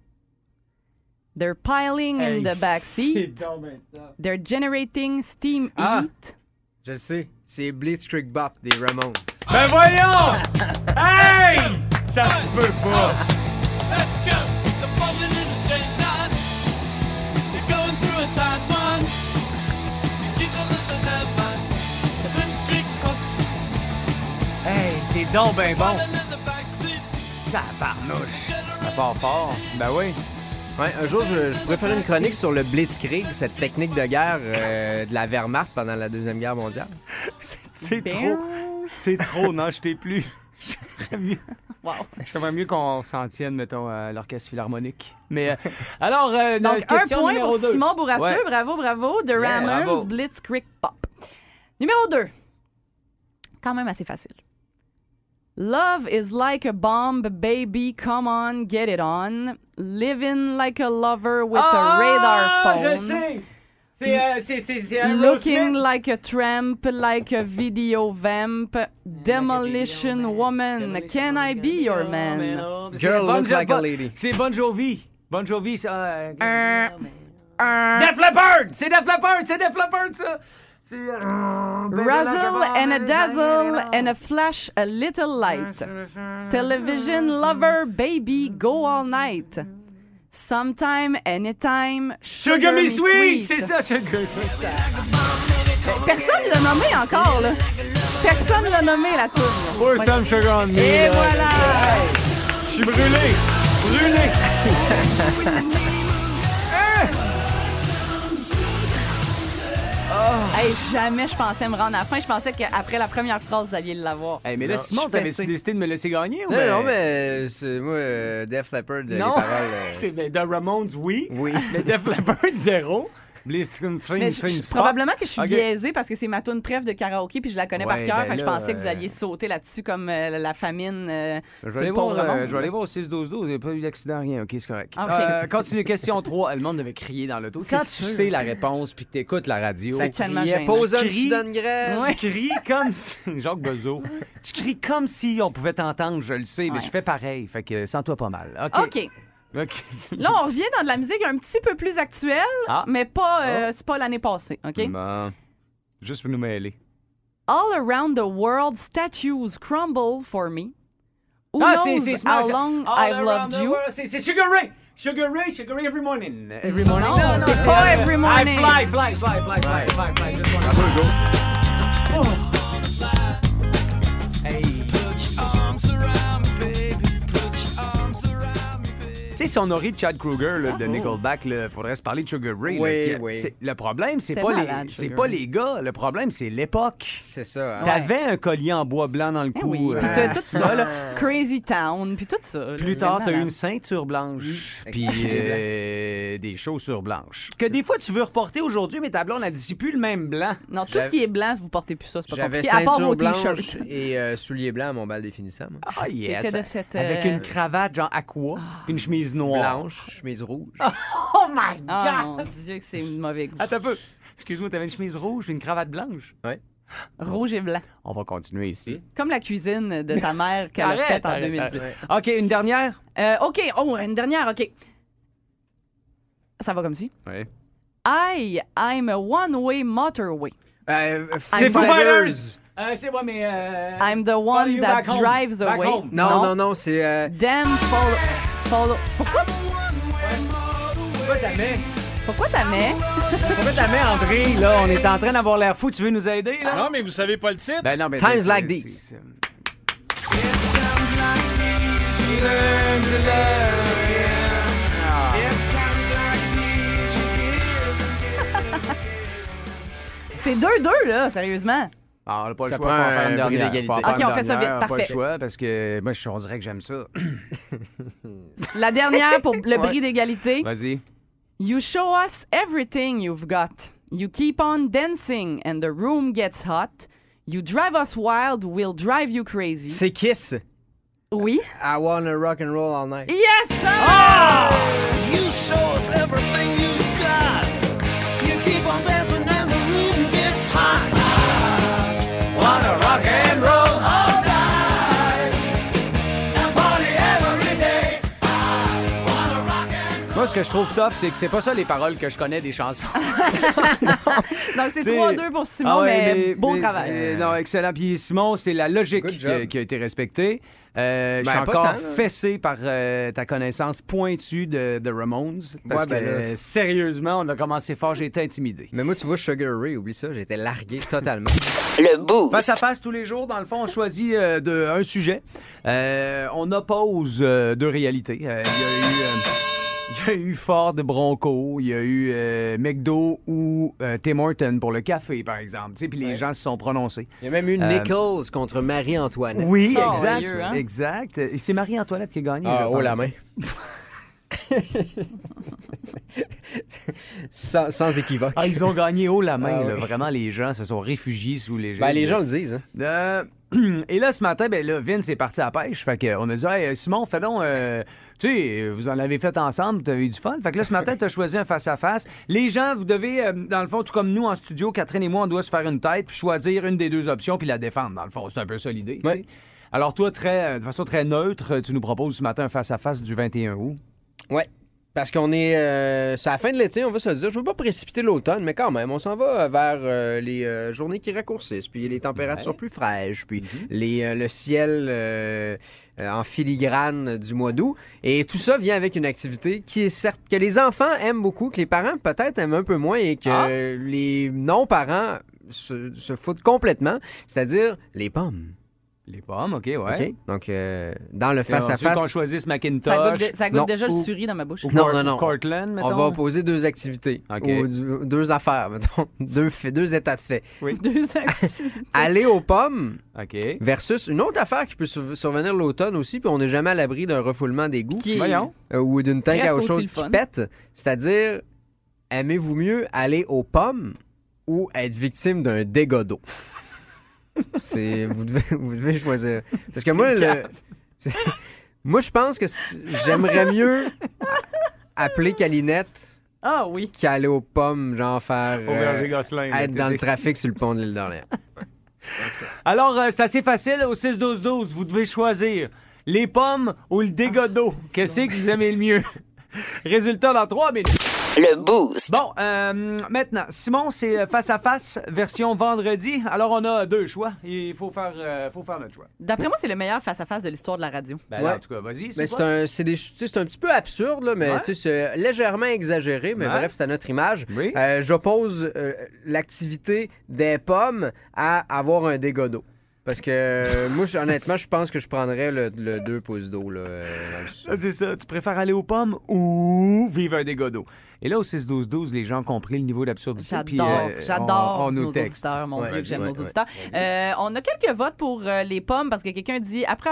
D: They're piling in the back seat. They're generating steam
E: Ah!
D: heat.
E: Je le sais, c'est Blitzkrieg Bop des Ramones.
C: Ben voyons! Hey! Ça se peut pas!
F: Let's go. The falling in the straight line. You're going through a tight one. You keep on losing their mind. Let's pick up.
C: Hey, t'es donc ben bon!
F: Falling in the back seat.
C: Tabarnouche! Ça part fort. Ben oui.
E: Ouais, un jour, je pourrais faire une chronique sur le Blitzkrieg, cette technique de guerre de la Wehrmacht pendant la Deuxième Guerre mondiale.
C: C'est
D: Ben.
C: trop. C'est trop, non, je t'ai plus.
D: Wow.
C: J'aimerais mieux qu'on s'en tienne, mettons, à l'orchestre philharmonique. Mais, alors,
D: Donc,
C: question
D: un point
C: numéro
D: pour
C: 2.
D: Simon Bourassa.
C: Ouais.
D: Bravo. The
C: Yeah,
D: Ramones,
C: bravo.
D: Blitzkrieg Pop. Numéro 2. Quand même assez facile. Love is like a bomb, baby, come on, get it on. Living like a lover with a radar phone.
C: Je sais! C'est un
D: Looking like a tramp, like a video vamp. Demolition woman, can I be your man?
E: Girl looks like a lady.
C: C'est Bon Jovi. Bon Jovi, ça. Def
D: Razzle
C: Leppard! C'est Def Leppard, ça! C'est.
D: and a dazzle and a flash, a little light. Television lover, baby, go all night. Sometime, anytime,
C: Sugar Me Sweet! C'est ça, Sugar Me Sweet.
D: Personne l'a nommé encore, là. Personne l'a nommé, la toune.
C: Pour some sugar on me.
D: Et
C: là.
D: voilà!
C: Je suis brûlé!
D: Hey, jamais je pensais me rendre à la fin. Je pensais qu'après la première phrase, vous alliez l'avoir.
C: Hey, mais là,
E: Non,
C: Simon,
D: je suis
C: t'avais-tu
D: fessé.
C: décidé de me laisser gagner ou
E: Non,
C: ben-
E: non, mais c'est moi, Def Leppard, les
C: Non,
E: paroles.
C: c'est ben, The Ramones, oui.
E: Oui.
C: Mais Def Leppard, 0. Blitzkrieg
D: Mais probablement que je suis
C: Ok.
D: biaisée parce que c'est ma toune préf de karaoké puis je la connais par
C: Ouais,
D: cœur.
C: ben
D: Fait que je
C: là,
D: pensais que vous alliez sauter là-dessus comme la famine.
C: Je
D: sur
C: vais aller
D: le
C: voir,
D: pauvre monde.
C: je vais aller voir au 6-12-12. Il n'y a pas eu d'accident, rien. OK, c'est correct.
D: OK.
C: Continue, question 3. Le monde devait crier dans l'auto. Quand tu
D: sûr.
C: sais la réponse puis que tu écoutes la radio,
D: C'est tellement
E: Il y a
D: gênant.
E: pause
C: Tu
E: un
C: cries.
E: tu donnes graisse.
C: tu cries comme si... Jacques Bezos. Tu cries comme si on pouvait t'entendre, je le sais, mais
D: Ouais.
C: je fais pareil. Fait que sens-toi pas mal. OK.
D: OK.
C: OK.
D: Là, on revient dans de la musique un petit peu plus actuelle,
C: Ah.
D: mais pas, c'est pas l'année passée. OK?
C: Bon. Juste pour nous mêler.
D: All around the world, statues crumble for me. Who
C: Ah,
D: knows
C: c'est
D: how
C: Smash.
D: long
C: All
D: I've
C: around
D: loved
C: the
D: you?
C: world. C'est Sugar Ray. Sugar Ray every morning. Every morning.
D: Non, c'est pas every morning.
C: I fly. Just wanna go. Hey.
F: Put your arms around me, baby. Put your arms around me, baby.
C: Tu sais, si on aurait Chad Kroeger là, de Nickelback, il faudrait se parler de Sugar Ray.
E: Oui,
C: là,
E: oui.
C: Le problème, c'est
D: C'était
C: pas,
D: malade,
C: c'est
D: Sugar
C: pas
D: Ray.
C: les gars. Le problème, c'est l'époque.
E: C'est ça. hein.
C: T'avais un collier en bois blanc dans le
D: Eh
C: cou.
D: oui, puis t'as tout ça, là. Crazy Town, puis tout ça. là.
C: Plus
D: C'est
C: tard, t'as eu
D: malade.
C: une ceinture blanche, puis
E: Avec
C: des chaussures blanches. Que des fois, tu veux reporter aujourd'hui, mais ta blonde, elle dit c'est plus le même blanc.
D: Non, tout ce qui est blanc, vous portez plus ça, c'est pas
E: J'avais
D: compliqué. À part
E: ceinture
D: vos
E: blanche
D: t-shirts.
E: et souliers blancs à mon bal définissant. moi.
C: Ah, yes.
D: T'étais de cette,
C: Avec une cravate genre aqua, puis une chemise noire.
E: Blanche, chemise rouge.
C: Oh my God!
D: Ah mon Dieu, que c'est mauvais goût.
C: Attends un peu. Excuse-moi, t'avais une chemise rouge et une cravate blanche.
D: Rouge et blanc.
C: On va continuer ici.
D: Comme la cuisine de ta mère qu'elle a
C: Arrête,
D: faite en
C: arrête,
D: 2010.
C: OK, une dernière?
D: OK, une dernière, OK. Ça va comme suit.
C: Oui.
D: I'm a one-way motorway.
C: C'est Foo Fighters! C'est moi, mais...
D: I'm the
C: Follow
D: one
C: you
D: that
C: back home.
D: drives
C: Back
D: away.
C: home.
E: Non, c'est...
D: Damn, follow... Pourquoi t'as mis?
C: Pourquoi t'as mis, André? Là, on est en train d'avoir l'air fou. Tu veux nous aider, là?
G: Non, mais vous savez pas le titre?
C: Ben non, mais
E: Times
C: c'est-
E: like
C: c'est-
E: these.
C: c'est-
D: C'est 2-2, là, sérieusement.
C: Ah, on n'a pas le
E: Ça
C: choix,
E: prend
C: faut en faire
E: un
C: une
E: bruit
C: dernière.
E: d'égalité.
C: Faut en faire
D: OK,
C: une
D: on fait ça
C: dernière,
D: vite,
C: Pas le
D: parfait.
C: choix, parce que moi, on dirait que j'aime ça.
D: La dernière pour le bris d'égalité.
C: Vas-y.
D: You show us everything you've got. You keep on dancing and the room gets hot. You drive us wild, we'll drive you crazy.
E: C'est Kiss.
D: Oui.
E: I wanna rock and roll all night.
D: Yes, sir!
F: You show us everything you've got. You keep on dancing and the room gets hot. Wanna rock and roll all night and party every day. Wanna rock and
C: Moi, ce que je trouve tough, c'est que c'est pas ça les paroles que je connais des chansons.
D: Donc, c'est
C: T'sais,
D: 3-2 pour Simon,
C: ah ouais,
D: mais beau travail.
C: Non, excellent. Puis Simon, c'est la logique
E: Good job.
C: qui a été respectée. Je suis
E: pas
C: encore
E: tant, là.
C: fessé par ta connaissance pointue de Ramones. Parce
E: Ouais, ben
C: que,
E: là.
C: sérieusement, on a commencé fort, j'ai été intimidé.
E: Mais moi, tu vois, Sugar Ray, oublie ça, j'ai été largué totalement.
A: Le Boost.
C: Face à face tous les jours, dans le fond, on choisit un sujet. On oppose deux réalités. Il y a eu Ford Bronco, il y a eu McDo ou Tim Hortons pour le café, par exemple. Tu sais, puis les gens se sont prononcés.
E: Il y a même eu Nichols contre Marie-Antoinette.
C: Oui,
D: Oh,
C: exact.
D: sérieux, hein?
C: Exact. Et c'est Marie-Antoinette qui a gagné.
E: Ah,
C: je
E: oh
C: pense.
E: la main. sans équivoque.
C: Ah, ils ont gagné haut la main.
E: Ah,
C: là.
E: oui.
C: Vraiment, les gens se sont réfugiés sous les
E: Ben, les gens le disent. Hein.
C: Et là, ce matin, ben là, Vince est parti à la pêche. Fait qu'on a dit, hey, Simon, fais donc, tu sais, vous en avez fait ensemble, vous avez eu du fun. Fait que là, ce matin, tu as choisi un face-à-face. Les gens, vous devez, dans le fond, tout comme nous en studio, Catherine et moi, on doit se faire une tête, puis choisir une des deux options, puis la défendre. Dans le fond, c'est un peu ça l'idée. tu sais.
E: Ouais.
C: Alors, toi, de façon très neutre, tu nous proposes ce matin un face-à-face du 21 août.
E: Ouais. Parce qu'on est... c'est la fin de l'été, on va se le dire. Je veux pas précipiter l'automne, mais quand même, on s'en va vers les journées qui raccourcissent, puis les températures plus fraîches, puis le ciel en filigrane du mois d'août. Et tout ça vient avec une activité qui est certes que les enfants aiment beaucoup, que les parents peut-être aiment un peu moins et que les non-parents se foutent complètement, c'est-à-dire les pommes.
C: Les pommes, OK, ouais.
E: OK? Donc, dans le
C: Tu veux qu'on
E: face-à-face...
C: choisisse
D: Ça
C: Macintosh
D: goûte
E: Non.
D: déjà le
C: Ou-
D: suri dans ma bouche.
C: ou
E: Non.
C: Cortland, mettons?
E: On va opposer deux activités
C: OK.
E: ou deux affaires, mettons, deux états de fait.
D: Deux activités.
E: Aller aux pommes
C: OK.
E: versus une autre affaire qui peut survenir l'automne aussi, puis on n'est jamais à l'abri d'un refoulement d'égout
D: Qui est-
C: Voyons.
E: ou d'une tank à eau
D: Presque aussi
E: chaude
D: le
E: qui
D: fun.
E: pète. C'est-à-dire, aimez-vous mieux aller aux pommes ou être victime d'un dégât d'eau? Vous devez choisir. Parce que moi, moi, je pense que j'aimerais mieux appeler Calinette
D: Ah oui.
E: qu'aller aux pommes, genre faire
C: Au verger Gosselin. là,
E: être dans le
C: t'es-
E: trafic sur le pont de l'île d'Orléans.
C: Alors, c'est assez facile. Au 6-12-12, vous devez choisir les pommes ou le dégât d'eau. Qu'est-ce que vous aimez le mieux? Résultat dans 3 minutes.
A: Le Boost.
C: Bon, maintenant, Simon, c'est face-à-face, version vendredi. Alors, on a deux choix. Il faut faire notre choix.
D: D'après moi, c'est le meilleur face-à-face de l'histoire de la radio.
C: Ben,
E: Ouais.
C: là, en tout cas, vas-y.
E: Mais
C: quoi?
E: c'est un petit peu absurde, là, mais
C: Ouais.
E: tu sais, c'est légèrement exagéré, mais
C: Ouais.
E: bref, c'est à notre image.
C: Oui.
E: J'oppose l'activité des pommes à avoir un dégât d'eau. Parce que moi, honnêtement, je pense que je prendrais le 2 pouces d'eau. Là,
C: C'est ça. Tu préfères aller aux pommes ou vivre un dégât d'eau? Et là, au 6-12-12, les gens ont compris le niveau d'absurdité.
D: J'adore
C: on
D: nos
C: texte.
D: auditeurs. Mon Dieu, que j'aime nos
E: ouais.
D: auditeurs. On a quelques votes pour les pommes parce que quelqu'un dit après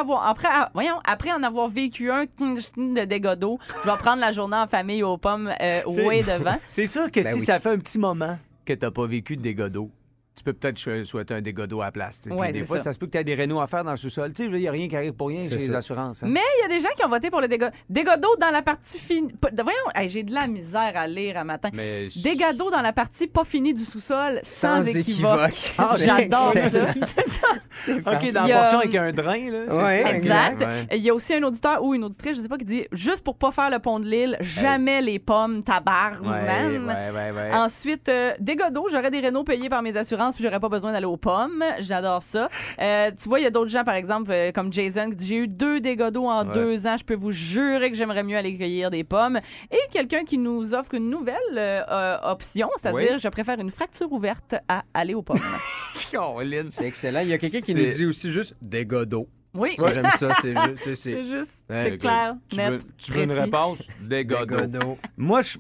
D: en avoir vécu un de dégâts d'eau, je vais prendre la journée en famille aux pommes way devant.
C: C'est sûr que si
E: oui.
C: ça fait un petit moment que t'as pas vécu de dégâts d'eau, tu peux peut-être souhaiter un dégât d'eau à la place. Puis
D: Ouais,
C: des
D: c'est
C: fois,
D: ça.
C: ça se peut que tu aies des rénaux à faire dans le sous-sol. Tu sais, il n'y a rien qui arrive pour rien
E: C'est
C: chez les
E: ça.
C: assurances. hein.
D: Mais il y a des gens qui ont voté pour le dégât d'eau dans la partie finie. Voyons, j'ai de la misère à lire un matin.
C: Mais
D: Dégâts d'eau dans la partie pas finie du sous-sol, sans équivoque.
E: Ah,
D: J'adore
E: c'est-
D: ça.
C: OK, dans
D: Il y
C: la
D: a-
C: portion avec un drain, là. c'est
E: Ouais,
C: ça?
D: Exact.
C: Ouais.
D: Il y a aussi un auditeur ou une auditrice, je sais pas, qui dit juste pour pas faire le pont de l'île, jamais les pommes tabarnes.
C: Ouais.
D: Ensuite, dégâts d'eau, j'aurais des rénaux payés par mes assurances puis j'aurais pas besoin d'aller aux pommes. J'adore ça. Tu vois, il y a d'autres gens, par exemple, comme Jason, qui dit j'ai eu 2 dégâts d'eau en 2 ans. Je peux vous jurer que j'aimerais mieux aller cueillir des pommes. Et quelqu'un qui nous offre une nouvelle option, c'est-à-dire je préfère une fracture ouverte à aller aux pommes.
C: Caroline,
E: C'est excellent. Il y a quelqu'un qui
C: C'est-
E: nous dit aussi juste dégâts d'eau.
D: Oui,
E: Moi, j'aime ça. C'est juste.
D: c'est juste,
E: Ouais,
D: c'est clair,
C: tu
D: net,
C: veux, tu veux une
D: précis.
C: réponse? Dégâts d'eau.
E: Dégâts d'eau.
C: Moi, je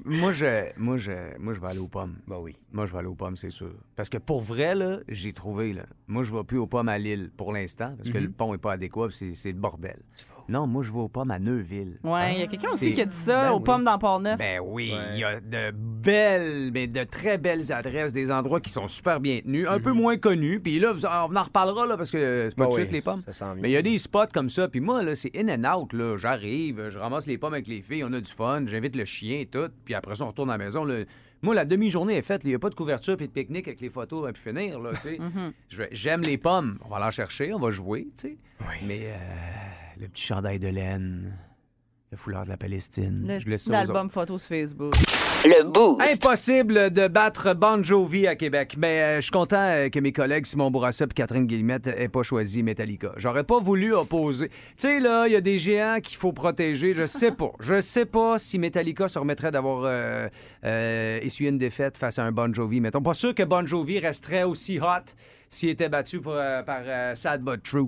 C: vais aller aux pommes.
E: Bah oui.
C: Moi, je vais aller aux pommes, c'est sûr. Parce que pour vrai, là, j'ai trouvé, là. Moi, je vais plus aux pommes à Lille pour l'instant, parce que le pont est pas adéquat, puis c'est le bordel. Non, moi, je vais aux pommes à Neuville.
D: Ouais, il y a quelqu'un aussi
C: C'est-
D: qui a dit ça aux pommes dans Port-Neuf.
C: Ben oui, il y a de belles, mais de très belles adresses, des endroits qui sont super bien tenus, un peu moins connus. Puis là, on en reparlera, là, parce que c'est pas
E: Bah
C: tout de
E: oui,
C: suite les pommes.
E: ça sent bien.
C: Mais il y a des spots comme ça. Puis moi, là, c'est in and out, là. J'arrive, je ramasse les pommes avec les filles, on a du fun, j'invite le chien et tout. Puis après ça, on retourne à la maison, là. Moi, la demi-journée est faite. Il n'y a pas de couverture puis de pique-nique avec les photos à pu finir, là, tu sais. J'aime les pommes. On va aller en chercher, on va jouer, tu sais. Mais le petit chandail de laine, le foulard de la Palestine, je laisse ça aux autres.
D: L'album photo sur Facebook.
A: Le Boost.
C: Impossible de battre Bon Jovi à Québec. Mais je suis content que mes collègues Simon Bourassa et Catherine Guillemette aient pas choisi Metallica. J'aurais pas voulu opposer. Tu sais, là, il y a des géants qu'il faut protéger. Je sais pas. Je sais pas si Metallica se remettrait d'avoir essuyé une défaite face à un Bon Jovi. Mettons, pas sûr que Bon Jovi resterait aussi hot s'il était battu par Sad But True.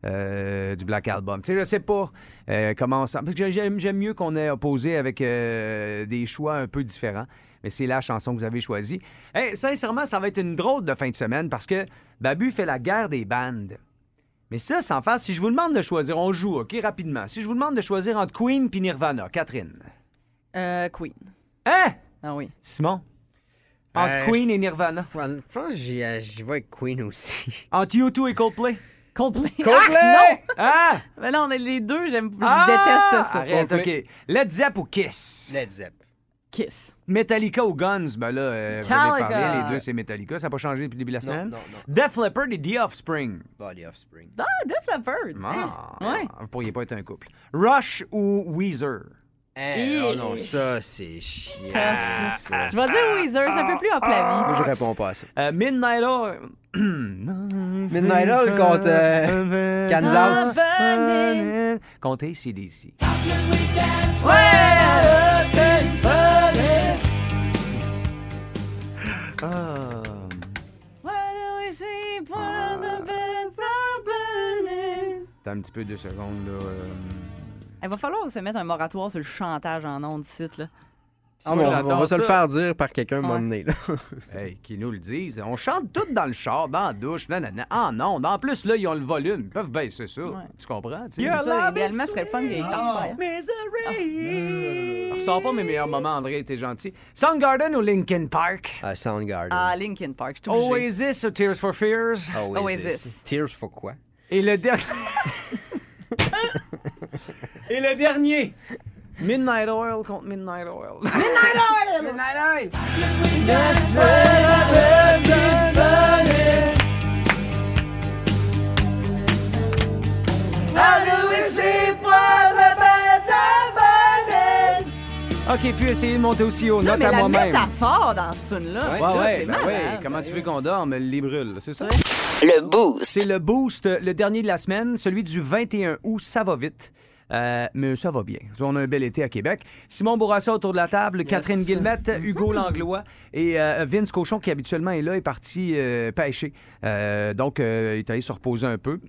C: Du Black Album. Tu sais, je sais pas comment ça... J'aime mieux qu'on ait opposé avec des choix un peu différents, mais c'est la chanson que vous avez choisie. Hey, sincèrement, ça va être une drôle de fin de semaine parce que Babu fait la guerre des bandes. Mais ça, sans faire, si je vous demande de choisir, on joue, OK, rapidement. Si je vous demande de choisir entre Queen puis Nirvana, Catherine.
D: Queen.
C: Hein?
D: Ah oui.
C: Simon? Entre Queen et Nirvana.
E: Je pense que j'y vais avec Queen aussi.
C: Entre U2 et Coldplay.
D: Coldplay.
E: Coldplay!
C: Ah!
D: Mais non, on est les deux, je déteste ça.
C: Arrête,
E: Coldplay.
C: OK. Led Zepp ou Kiss?
E: Led Zepp.
D: Kiss.
C: Metallica ou Guns, ben là, vous avez
D: Metallica.
C: parlé, les deux, c'est Metallica. Ça n'a pas changé depuis le début de la semaine.
E: Non.
C: Def Leppard et The Offspring.
E: Body Offspring.
D: Ah, Def Leppard. Ouais.
C: Vous pourriez pas être un couple. Rush ou Weezer?
E: Oh non, ça, c'est chiant. ça.
D: Je vais dire Weezer, c'est un peu plus hop la vie.
E: Moi, je réponds pas à ça.
C: Midnight Oil.
E: Midnight Oil contre Kansas.
C: Contre AC/DC. T'as un petit peu 2 secondes, là.
D: Il va falloir se mettre un moratoire sur le chantage en ondes ici, là.
E: Ah,
C: Moi,
E: bon,
C: j'adore
E: on va se le
C: ça.
E: faire dire par quelqu'un un moment
D: Ouais.
E: donné, là.
C: Hey, qui nous le disent. On chante tout dans le char, dans la douche, nanana. Ah non, en plus, là, ils ont le volume. Ils peuvent baisser ça. Tu comprends? tu sais?
D: Ça, idéalement, ce serait le fun qu'il y ait tant de
C: Ressors pas mes meilleurs moments, André, t'es gentil. Soundgarden ou Linkin Park?
E: Soundgarden.
D: Ah, Linkin Park, je suis obligée.
C: Oasis ou Tears for Fears?
D: Oasis.
E: Tears for quoi?
C: Et le dernier... Et le dernier... Midnight Oil contre Midnight Oil. OK, puis essayez de monter aussi haut.
D: Non,
C: Note
D: mais
C: à
D: la
C: moi-même.
D: métaphore dans ce tune-là,
C: Ouais,
D: tout,
C: ouais,
D: c'est
C: ben
D: malade.
C: ouais. Comment tu veux qu'on dorme? Les brûle, c'est ça?
A: Le Boost.
C: C'est le Boost, le dernier de la semaine, celui du 21 août, ça va vite. Mais ça va bien. On a un bel été à Québec. Simon Bourassa autour de la table, Catherine Guillemette, Hugo Langlois et Vince Cochon, qui habituellement est là, est parti pêcher. Donc, il est allé se reposer un peu.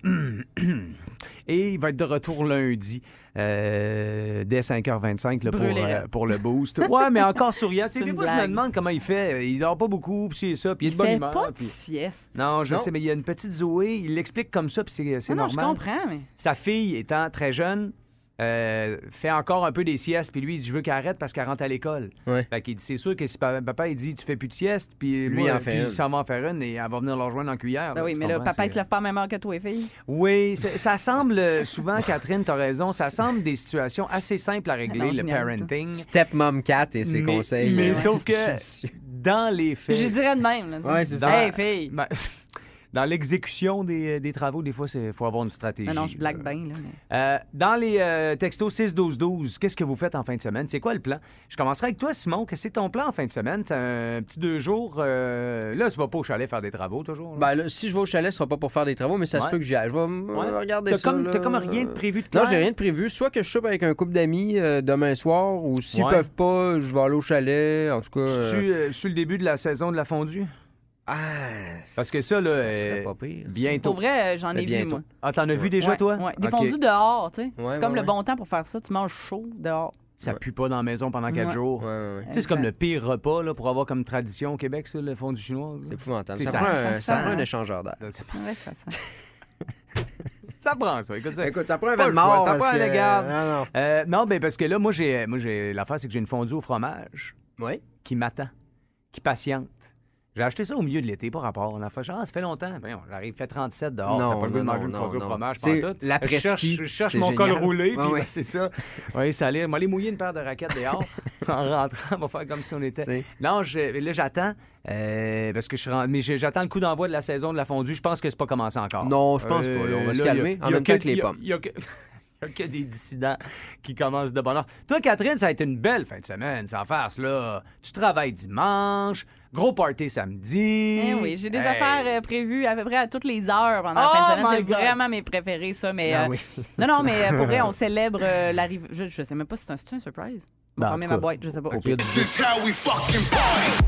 C: Et il va être de retour lundi. Dès 5h25 là, pour le boost. Ouais, mais encore souriant. Tu sais, des fois, je me demande comment il fait. Il dort pas beaucoup, puis c'est ça, puis il est de bonne humeur.
D: Il fait pas de sieste.
C: Non, je sais, mais il y a une petite Zoé. Il l'explique comme ça, puis c'est normal.
D: Non, je comprends, mais...
C: Sa fille, étant très jeune, fait encore un peu des siestes, puis lui, il dit, je veux qu'elle arrête parce qu'elle rentre à l'école.
E: Ouais.
C: Fait qu'il dit, c'est sûr que si papa, il dit, tu fais plus de sieste, puis
E: lui,
C: moi,
E: en fait
C: puis
E: une.
C: il s'en va en faire une et elle va venir le rejoindre en cuillère.
D: Ben oui, mais là, papa, il se lève pas à la même heure que toi, les filles.
C: Oui, ça semble souvent, Catherine, t'as raison, ça semble des situations assez simples à régler,
D: Non,
C: le
D: génial,
C: parenting.
E: Stepmom Cat et ses conseils.
C: Mais sauf que dans les faits...
D: Je dirais de même. Là,
E: ouais, c'est ça.
D: Hey, fille!
C: Ben, dans l'exécution des travaux, des fois, il faut avoir une stratégie.
D: Non, je blague bien. Là,
C: dans les textos 6-12-12, qu'est-ce que vous faites en fin de semaine? C'est quoi le plan? Je commencerai avec toi, Simon. Qu'est-ce que c'est ton plan en fin de semaine? T'as un petit 2 jours. Là, tu vas pas au chalet faire des travaux, toujours?
E: Ben, là, si je vais au chalet, ce sera pas pour faire des travaux, mais ça se peut que j'y aille. Je vais regarder ça.
C: T'as comme rien de prévu de
E: Non,
C: clair?
E: j'ai rien de prévu. Soit que je soupe avec un couple d'amis demain soir, ou s'ils peuvent pas, je vais aller au chalet. En tout cas.
C: C'est-tu sur le début de la saison de la fondue?
E: Ah,
C: Parce que ça, là,
E: serait pas pire. ça.
C: bientôt.
D: pour vrai, j'en ai vu,
E: bientôt.
D: moi.
C: Ah, t'en as vu déjà,
D: Ouais,
C: toi?
D: ouais. Des
C: Ok.
D: fondus dehors, tu sais.
E: Ouais,
D: C'est comme
E: ouais,
D: le bon temps pour faire ça. Tu manges chaud dehors.
C: Ça pue pas dans la maison pendant 4
D: Ouais.
C: jours.
E: Ouais.
C: Tu sais, c'est comme le pire repas là, pour avoir comme tradition au Québec, ça, le fondue chinois.
E: C'est épouvantable.
C: Tu sais,
E: Ça,
C: ça-
E: prend
C: ça-
E: ça prend un échangeur d'air.
C: Ça,
D: Ouais, ça sent.
C: ça prend ça. Écoute,
E: Écoute, ça prend un
C: Pas le
E: verre
C: choix,
E: mort.
C: ça
E: parce
C: prend
E: que-
C: un garde.
E: Non.
C: Non, ben parce que là, moi, j'ai l'affaire, c'est que j'ai une fondue au fromage
E: Oui.
C: qui m'attend, qui patiente. J'ai acheté ça au milieu de l'été, pas rapport. On a fait ça fait longtemps. Ben, j'arrive, fait 37 dehors.
E: Non,
C: T'as pas le goût de
E: non,
C: manger une
E: non,
C: fondue au
E: non.
C: fromage,
E: C'est
C: pas tout.
E: l'après-ski,
C: Je cherche
E: c'est
C: mon
E: génial.
C: col roulé, puis
E: Ouais, ouais.
C: ben, c'est ça. Oui, ça allait. M'aller mouiller une paire de raquettes dehors en rentrant. On va faire comme si on était.
E: C'est-
C: Non, là, j'attends. Parce que mais j'attends le coup d'envoi de la saison de la fondue. Je pense que c'est pas commencé encore.
E: Non, je pense pas. Là, on va se
C: là,
E: calmer.
C: y a
E: En même
C: que-
E: temps que les pommes.
C: Il y a que des dissidents qui commencent de bonne heure. Toi, Catherine, ça a été une belle fin de semaine, sans farce, là. Tu travailles dimanche, gros party samedi.
D: Eh oui, j'ai des
C: Hey.
D: affaires prévues à peu près à toutes les heures pendant la
C: Oh
D: fin de semaine.
C: my
D: C'est
C: God.
D: vraiment mes préférés, ça. Mais,
E: Ah oui.
D: non, mais pour vrai, on célèbre l'arrivée. Je sais même pas si c'est un surprise. On
C: Ben,
D: va
C: en
D: fermer
C: tout
D: ma
C: cas,
D: boîte, je sais pas.
C: Au pire,
F: This is how we fucking party.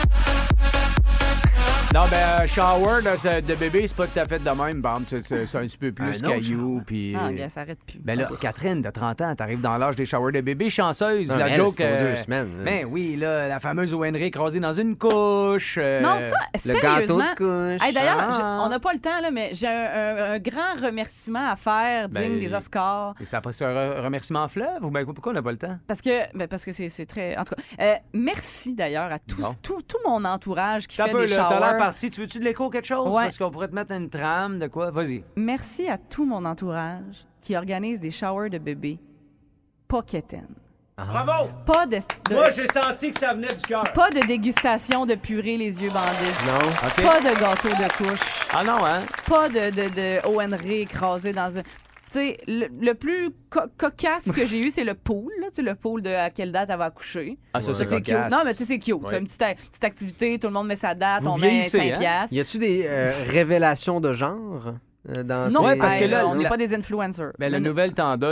C: non, ben, shower de bébé, c'est pas tout à fait de même. Bon, c'est un petit peu plus
E: Un autre
C: caillou. Puis.
D: Ah, gars, ça arrête plus.
C: Ben là, Catherine, de 30 ans, t'arrives dans l'âge des showers de bébé, chanceuse.
E: Non,
C: la
E: mais elle,
C: joke.
E: c'est aux 2 semaines, là.
C: Ben oui, là, la fameuse ONR écrasée dans une couche.
D: Non, ça,
E: Le
D: sérieusement.
E: gâteau de couche.
D: Hey, d'ailleurs,
C: Ah.
D: on n'a pas le temps, là, mais j'ai un grand remerciement à faire digne
C: Ben,
D: des Oscars.
C: Et ça après un remerciement en fleuve ou ben pourquoi on n'a pas le temps?
D: Parce que c'est très. En tout cas, merci d'ailleurs à
C: Bon.
D: tout mon entourage qui
C: T'as
D: fait
C: peu,
D: des
C: là, t'as l'air
D: showers.
C: parti. Tu veux-tu de l'écho quelque chose?
D: Ouais.
C: Parce qu'on pourrait te mettre une trame de quoi? Vas-y.
D: Merci à tout mon entourage qui organise des showers de bébés pas quétaines.
C: Bravo!
D: Pas de,
C: Moi, j'ai senti que ça venait du cœur.
D: pas de dégustation de purée les yeux bandés.
E: Non.
C: OK.
D: Pas de gâteau de couche.
C: Ah non, hein?
D: Pas de ONR écrasé dans un... Tu sais, le plus cocasse que j'ai eu, c'est le pool. Là, tu sais, le pool de à quelle date elle va accoucher.
C: Ah, ça,
D: Ça, c'est cute. Non, mais tu sais, c'est cute. C'est une petite activité, tout le monde met sa date,
C: Vous
D: on met
C: vieillissez,
D: 5
C: hein?
D: piastres.
E: Y a-tu des révélations de genre dans
D: Non,
C: Ouais,
E: tes-
C: parce que là,
D: on n'est
C: la-
D: pas des influencers.
C: Ben, la
D: Mais-
C: nouvelle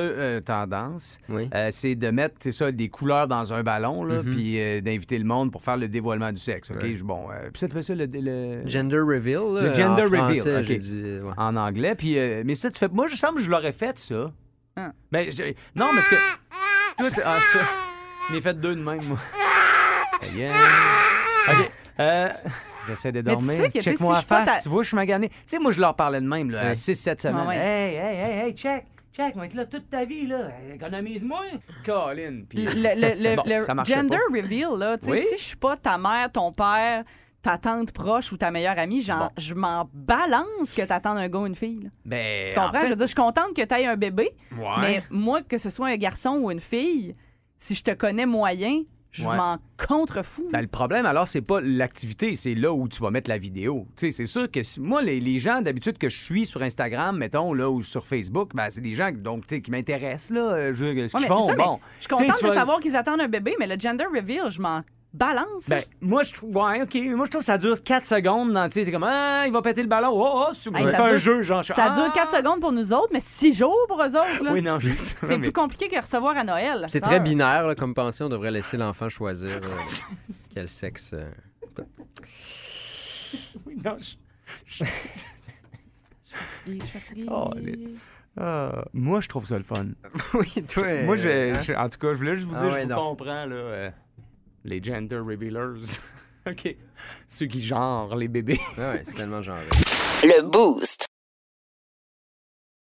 C: tendance,
E: Oui.
C: c'est de mettre c'est ça, des couleurs dans un ballon, là, puis d'inviter le monde pour faire le dévoilement du sexe. OK?
E: Ouais.
C: Bon, puis ça, tu fais ça le...
E: Gender reveal. là,
C: Le gender
E: en
C: reveal,
E: français,
C: ok.
E: j'ai dit, ouais.
C: en anglais. Puis, mais ça, tu fais. Moi, je sens que je l'aurais fait, ça.
D: Hein.
C: Ben, non, parce que. Toi, ah, ça. J'en ai fait 2 de même, moi. Yeah. OK. J'essaie de
D: Mais tu
C: dormir.
D: sais que, tu sais,
C: Check-moi
D: si
C: à
D: je pas
C: face.
D: ta-
C: Tu vois, je suis magané. Tu sais, moi, je leur parlais de même, là, à
E: Ouais.
C: 6-7 semaines.
D: Ah ouais.
C: Hey, check. Check, on va être là toute ta vie, là. Économise-moi. Colin. Puis.
D: Le
C: Bon, ça marchait
D: gender
C: pas.
D: reveal, là, tu sais,
C: Oui.
D: si je suis pas ta mère, ton père, ta tante proche ou ta meilleure amie, genre, je m'en balance que t'attendes un gars ou une fille. Là.
C: Ben,
D: Tu comprends?
C: en fait,
D: Je veux dire, je suis contente que t'aies un bébé,
C: ouais.
D: mais moi, que ce soit un garçon ou une fille, si je te connais moyen, je
C: Ouais.
D: m'en contrefous.
C: Ben, le problème, alors, c'est pas l'activité, c'est là où tu vas mettre la vidéo. Tu sais, c'est sûr que moi, les gens, d'habitude, que je suis sur Instagram, mettons, là, ou sur Facebook, ben, c'est des gens donc, tu sais, qui m'intéressent, là, ce
D: Ouais,
C: qu'ils
D: mais
C: font.
D: c'est ça, mais
C: Bon.
D: je suis
C: Tu sais,
D: contente
C: tu
D: de
C: vas-
D: savoir qu'ils attendent un bébé, mais le gender reveal, je m'en balance.
C: Ben, moi, je trouve. Ouais, OK. Mais moi, je trouve que ça dure 4 secondes. Tu sais, c'est comme, il va péter le ballon. Oh, c'est
D: Hey, ça
C: un
D: dure-
C: jeu, genre.
D: Ça dure 4 secondes pour nous autres, mais 6 jours pour eux autres. Là.
C: Oui, non, je sais.
D: C'est plus compliqué que recevoir à Noël.
E: C'est très binaire là, comme pensée. On devrait laisser l'enfant choisir quel sexe.
C: Oui, non,
D: Je suis fatiguée.
C: Oh, moi, je trouve ça le fun.
E: Oui, toi.
C: Moi,
E: hein?
C: en tout cas, je voulais juste vous
E: Ah
C: dire,
E: ouais,
C: je vous
E: non.
C: comprends, là, les gender revealers. OK. Ceux qui genrent les bébés.
E: Ouais, c'est tellement genré.
A: Le Boost.